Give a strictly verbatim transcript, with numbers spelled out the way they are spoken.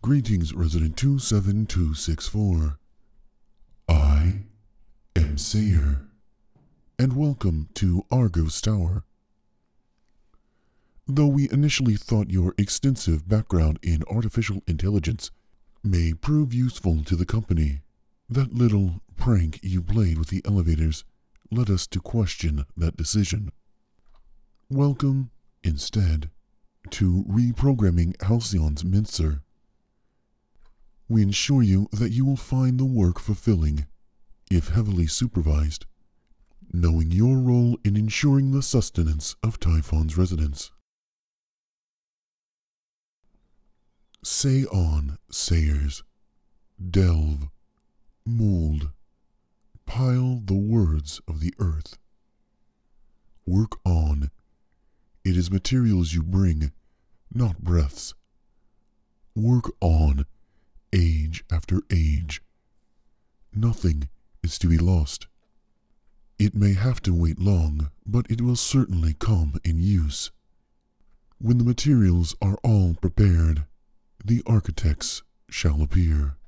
Greetings, Resident two seven two six four. I am Sayer, and welcome to Argos Tower. Though we initially thought your extensive background in artificial intelligence may prove useful to the company, that little prank you played with the elevators led us to question that decision. Welcome, instead, to Reprogramming Halcyon's Mincer. We ensure you that you will find the work fulfilling, if heavily supervised, knowing your role in ensuring the sustenance of Typhon's residents. Say on, Sayers. Delve, mold, pile the words of the earth. Work on. It is materials you bring, not breaths. Work on, age after age. Nothing is to be lost. It may have to wait long, but it will certainly come in use. When the materials are all prepared, the architects shall appear.